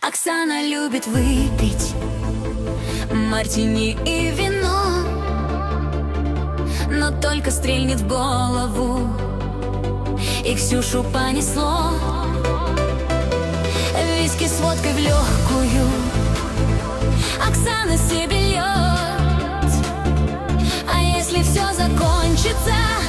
Оксана любит выпить мартини и вино, но только стрельнет в голову, и Ксюшу понесло. Виски с водкой в легкую Оксана себе льет. А если все закончится,